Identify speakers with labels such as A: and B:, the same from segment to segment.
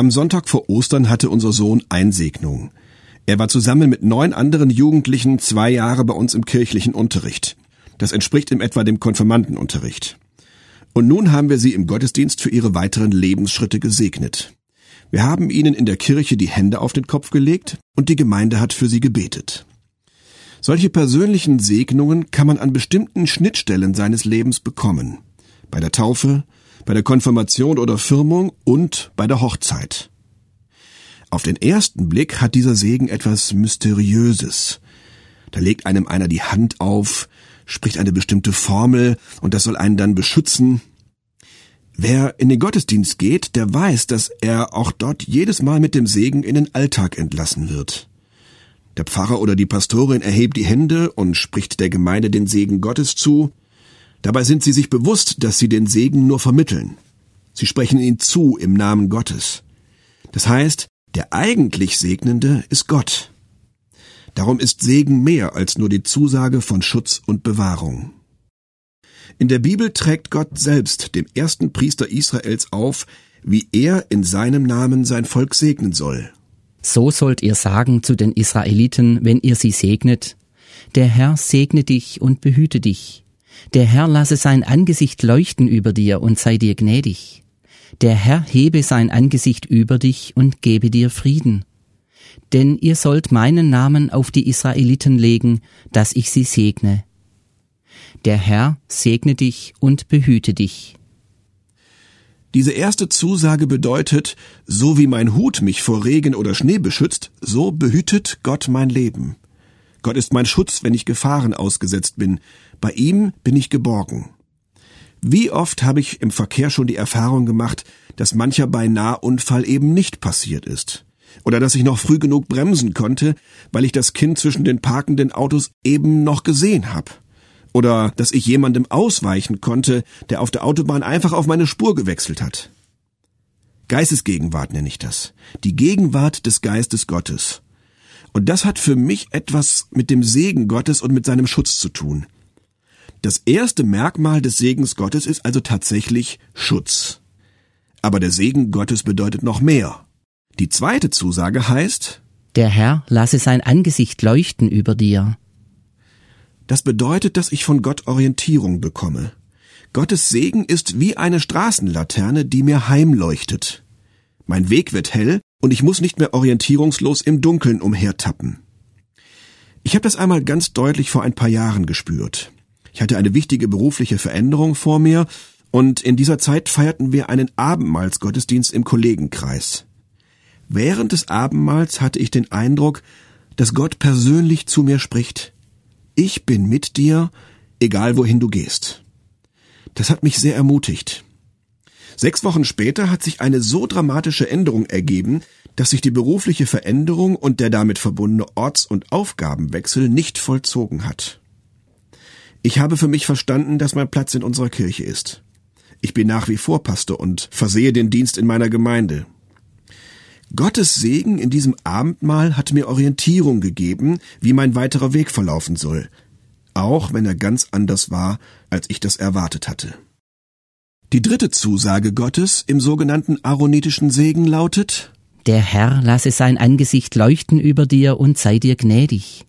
A: Am Sonntag vor Ostern hatte unser Sohn Einsegnung. Er war zusammen mit 9 anderen Jugendlichen 2 Jahre bei uns im kirchlichen Unterricht. Das entspricht in etwa dem Konfirmandenunterricht. Und nun haben wir sie im Gottesdienst für ihre weiteren Lebensschritte gesegnet. Wir haben ihnen in der Kirche die Hände auf den Kopf gelegt und die Gemeinde hat für sie gebetet. Solche persönlichen Segnungen kann man an bestimmten Schnittstellen seines Lebens bekommen. Bei der Taufe, bei der Konfirmation oder Firmung und bei der Hochzeit. Auf den ersten Blick hat dieser Segen etwas Mysteriöses. Da legt einem einer die Hand auf, spricht eine bestimmte Formel und das soll einen dann beschützen. Wer in den Gottesdienst geht, der weiß, dass er auch dort jedes Mal mit dem Segen in den Alltag entlassen wird. Der Pfarrer oder die Pastorin erhebt die Hände und spricht der Gemeinde den Segen Gottes zu. Dabei sind sie sich bewusst, dass sie den Segen nur vermitteln. Sie sprechen ihn zu im Namen Gottes. Das heißt, der eigentlich Segnende ist Gott. Darum ist Segen mehr als nur die Zusage von Schutz und Bewahrung. In der Bibel trägt Gott selbst dem ersten Priester Israels auf, wie er in seinem Namen sein Volk segnen soll.
B: So sollt ihr sagen zu den Israeliten, wenn ihr sie segnet: Der Herr segne dich und behüte dich. Der Herr lasse sein Angesicht leuchten über dir und sei dir gnädig. Der Herr hebe sein Angesicht über dich und gebe dir Frieden. Denn ihr sollt meinen Namen auf die Israeliten legen, dass ich sie segne. Der Herr segne dich und behüte dich.
A: Diese erste Zusage bedeutet, so wie mein Hut mich vor Regen oder Schnee beschützt, so behütet Gott mein Leben. Gott ist mein Schutz, wenn ich Gefahren ausgesetzt bin. Bei ihm bin ich geborgen. Wie oft habe ich im Verkehr schon die Erfahrung gemacht, dass mancher Beinahe-Unfall eben nicht passiert ist. Oder dass ich noch früh genug bremsen konnte, weil ich das Kind zwischen den parkenden Autos eben noch gesehen habe. Oder dass ich jemandem ausweichen konnte, der auf der Autobahn einfach auf meine Spur gewechselt hat. Geistesgegenwart nenne ich das. Die Gegenwart des Geistes Gottes. Und das hat für mich etwas mit dem Segen Gottes und mit seinem Schutz zu tun. Das erste Merkmal des Segens Gottes ist also tatsächlich Schutz. Aber der Segen Gottes bedeutet noch mehr. Die zweite Zusage heißt:
B: Der Herr lasse sein Angesicht leuchten über dir.
A: Das bedeutet, dass ich von Gott Orientierung bekomme. Gottes Segen ist wie eine Straßenlaterne, die mir heimleuchtet. Mein Weg wird hell und ich muss nicht mehr orientierungslos im Dunkeln umhertappen. Ich habe das einmal ganz deutlich vor ein paar Jahren gespürt. Ich hatte eine wichtige berufliche Veränderung vor mir und in dieser Zeit feierten wir einen Abendmahlsgottesdienst im Kollegenkreis. Während des Abendmahls hatte ich den Eindruck, dass Gott persönlich zu mir spricht: Ich bin mit dir, egal wohin du gehst. Das hat mich sehr ermutigt. 6 Wochen später hat sich eine so dramatische Änderung ergeben, dass sich die berufliche Veränderung und der damit verbundene Orts- und Aufgabenwechsel nicht vollzogen hat. Ich habe für mich verstanden, dass mein Platz in unserer Kirche ist. Ich bin nach wie vor Pastor und versehe den Dienst in meiner Gemeinde. Gottes Segen in diesem Abendmahl hat mir Orientierung gegeben, wie mein weiterer Weg verlaufen soll, auch wenn er ganz anders war, als ich das erwartet hatte. Die dritte Zusage Gottes im sogenannten aaronitischen Segen lautet:
B: Der Herr lasse sein Angesicht leuchten über dir und sei dir gnädig.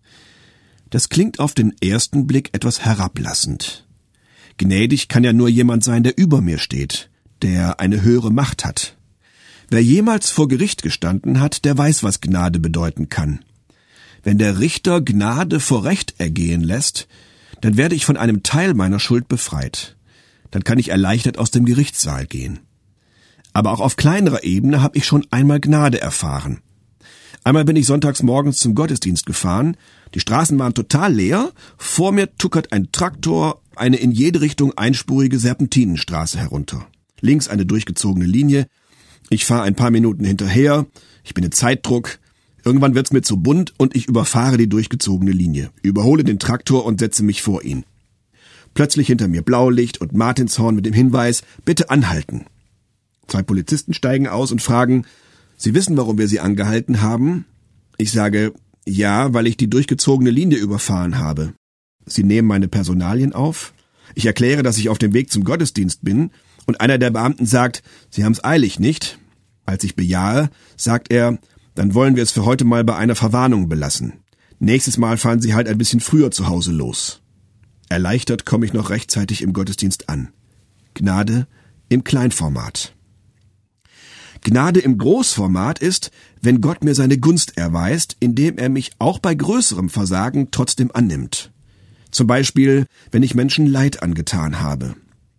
A: Das klingt auf den ersten Blick etwas herablassend. Gnädig kann ja nur jemand sein, der über mir steht, der eine höhere Macht hat. Wer jemals vor Gericht gestanden hat, der weiß, was Gnade bedeuten kann. Wenn der Richter Gnade vor Recht ergehen lässt, dann werde ich von einem Teil meiner Schuld befreit. Dann kann ich erleichtert aus dem Gerichtssaal gehen. Aber auch auf kleinerer Ebene habe ich schon einmal Gnade erfahren. Einmal bin ich sonntags morgens zum Gottesdienst gefahren, die Straßen waren total leer, vor mir tuckert ein Traktor eine in jede Richtung einspurige Serpentinenstraße herunter. Links eine durchgezogene Linie. Ich fahre ein paar Minuten hinterher, ich bin in Zeitdruck. Irgendwann wird's mir zu bunt und ich überfahre die durchgezogene Linie, überhole den Traktor und setze mich vor ihn. Plötzlich hinter mir Blaulicht und Martinshorn mit dem Hinweis: Bitte anhalten. 2 Polizisten steigen aus und fragen: Sie wissen, warum wir Sie angehalten haben? Ich sage: Ja, weil ich die durchgezogene Linie überfahren habe. Sie nehmen meine Personalien auf. Ich erkläre, dass ich auf dem Weg zum Gottesdienst bin und einer der Beamten sagt: Sie haben's eilig, nicht? Als ich bejahe, sagt er, dann wollen wir es für heute mal bei einer Verwarnung belassen. Nächstes Mal fahren Sie halt ein bisschen früher zu Hause los. Erleichtert komme ich noch rechtzeitig im Gottesdienst an. Gnade im Kleinformat. Gnade im Großformat ist, wenn Gott mir seine Gunst erweist, indem er mich auch bei größerem Versagen trotzdem annimmt. Zum Beispiel, wenn ich Menschen Leid angetan habe.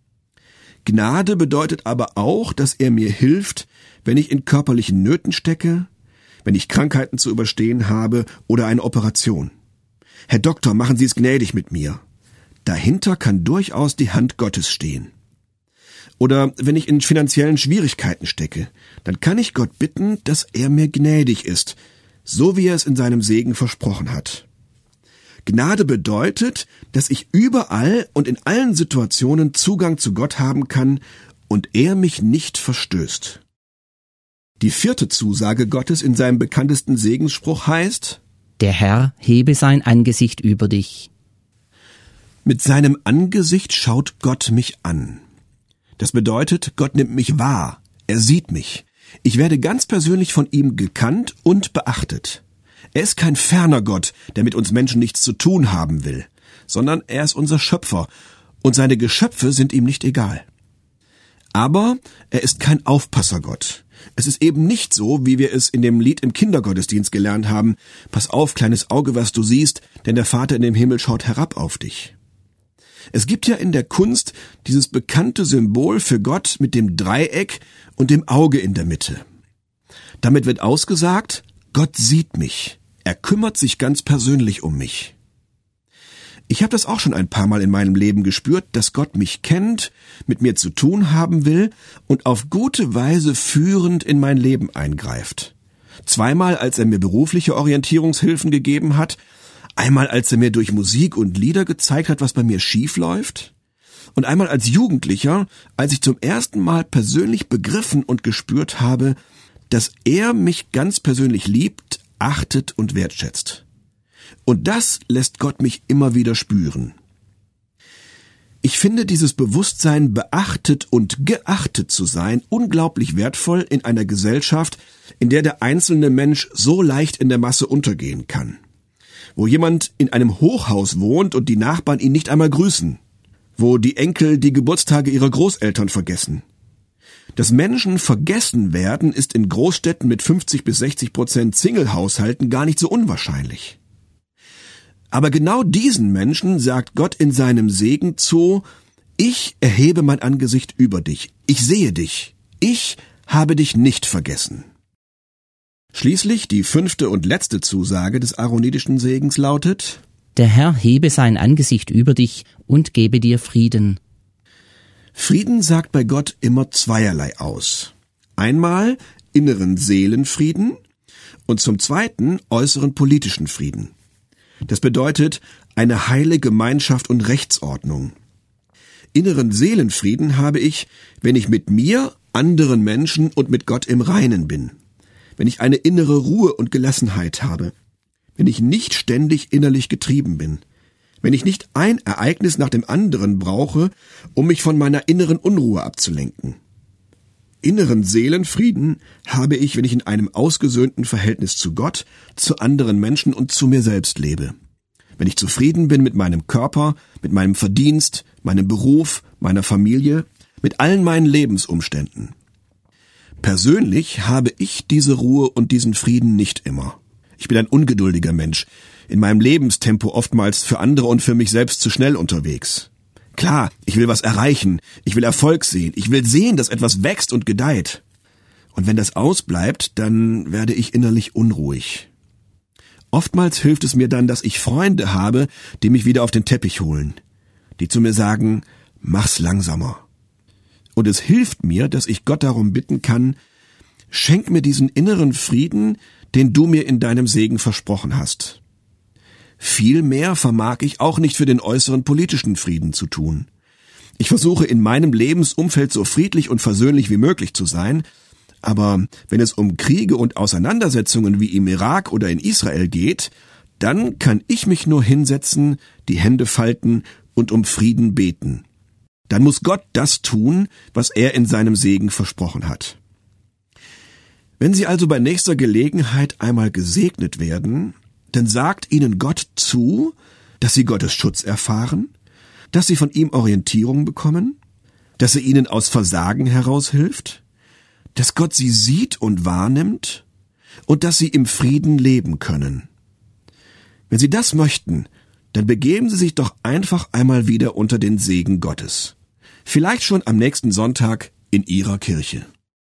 A: Gnade bedeutet aber auch, dass er mir hilft, wenn ich in körperlichen Nöten stecke, wenn ich Krankheiten zu überstehen habe oder eine Operation. Herr Doktor, machen Sie es gnädig mit mir. Dahinter kann durchaus die Hand Gottes stehen. Oder wenn ich in finanziellen Schwierigkeiten stecke, dann kann ich Gott bitten, dass er mir gnädig ist, so wie er es in seinem Segen versprochen hat. Gnade bedeutet, dass ich überall und in allen Situationen Zugang zu Gott haben kann und er mich nicht verstößt. Die 4. Zusage Gottes in seinem bekanntesten Segensspruch heißt:
B: Der Herr hebe sein Angesicht über dich.
A: Mit seinem Angesicht schaut Gott mich an. Das bedeutet, Gott nimmt mich wahr, er sieht mich. Ich werde ganz persönlich von ihm gekannt und beachtet. Er ist kein ferner Gott, der mit uns Menschen nichts zu tun haben will, sondern er ist unser Schöpfer und seine Geschöpfe sind ihm nicht egal. Aber er ist kein Aufpassergott. Es ist eben nicht so, wie wir es in dem Lied im Kindergottesdienst gelernt haben: Pass auf, kleines Auge, was du siehst, denn der Vater in dem Himmel schaut herab auf dich. Es gibt ja in der Kunst dieses bekannte Symbol für Gott mit dem Dreieck und dem Auge in der Mitte. Damit wird ausgesagt, Gott sieht mich. Er kümmert sich ganz persönlich um mich. Ich habe das auch schon ein paar Mal in meinem Leben gespürt, dass Gott mich kennt, mit mir zu tun haben will und auf gute Weise führend in mein Leben eingreift. 2-mal, als er mir berufliche Orientierungshilfen gegeben hat, einmal, als er mir durch Musik und Lieder gezeigt hat, was bei mir schief läuft, und einmal als Jugendlicher, als ich zum ersten Mal persönlich begriffen und gespürt habe, dass er mich ganz persönlich liebt, achtet und wertschätzt. Und das lässt Gott mich immer wieder spüren. Ich finde dieses Bewusstsein, beachtet und geachtet zu sein, unglaublich wertvoll in einer Gesellschaft, in der der einzelne Mensch so leicht in der Masse untergehen kann. Wo jemand in einem Hochhaus wohnt und die Nachbarn ihn nicht einmal grüßen. Wo die Enkel die Geburtstage ihrer Großeltern vergessen. Dass Menschen vergessen werden, ist in Großstädten mit 50-60% Single-Haushalten gar nicht so unwahrscheinlich. Aber genau diesen Menschen sagt Gott in seinem Segen zu: Ich erhebe mein Angesicht über dich, ich sehe dich, ich habe dich nicht vergessen. Schließlich die 5. und letzte Zusage des aaronitischen Segens lautet:
B: Der Herr hebe sein Angesicht über dich und gebe dir Frieden.
A: Frieden sagt bei Gott immer zweierlei aus. Einmal inneren Seelenfrieden und zum Zweiten äußeren politischen Frieden. Das bedeutet eine heile Gemeinschaft und Rechtsordnung. Inneren Seelenfrieden habe ich, wenn ich mit mir, anderen Menschen und mit Gott im Reinen bin. Wenn ich eine innere Ruhe und Gelassenheit habe. Wenn ich nicht ständig innerlich getrieben bin. Wenn ich nicht ein Ereignis nach dem anderen brauche, um mich von meiner inneren Unruhe abzulenken. Inneren Seelenfrieden habe ich, wenn ich in einem ausgesöhnten Verhältnis zu Gott, zu anderen Menschen und zu mir selbst lebe. Wenn ich zufrieden bin mit meinem Körper, mit meinem Verdienst, meinem Beruf, meiner Familie, mit allen meinen Lebensumständen. Persönlich habe ich diese Ruhe und diesen Frieden nicht immer. Ich bin ein ungeduldiger Mensch, in meinem Lebenstempo oftmals für andere und für mich selbst zu schnell unterwegs. Klar, ich will was erreichen, ich will Erfolg sehen, ich will sehen, dass etwas wächst und gedeiht. Und wenn das ausbleibt, dann werde ich innerlich unruhig. Oftmals hilft es mir dann, dass ich Freunde habe, die mich wieder auf den Teppich holen, die zu mir sagen: Mach's langsamer. Und es hilft mir, dass ich Gott darum bitten kann: Schenk mir diesen inneren Frieden, den du mir in deinem Segen versprochen hast. Viel mehr vermag ich auch nicht für den äußeren politischen Frieden zu tun. Ich versuche in meinem Lebensumfeld so friedlich und versöhnlich wie möglich zu sein, aber wenn es um Kriege und Auseinandersetzungen wie im Irak oder in Israel geht, dann kann ich mich nur hinsetzen, die Hände falten und um Frieden beten. Dann muss Gott das tun, was er in seinem Segen versprochen hat. Wenn Sie also bei nächster Gelegenheit einmal gesegnet werden, dann sagt Ihnen Gott zu, dass Sie Gottes Schutz erfahren, dass Sie von ihm Orientierung bekommen, dass er Ihnen aus Versagen heraushilft, dass Gott Sie sieht und wahrnimmt und dass Sie im Frieden leben können. Wenn Sie das möchten, dann begeben Sie sich doch einfach einmal wieder unter den Segen Gottes. Vielleicht schon am nächsten Sonntag in Ihrer Kirche.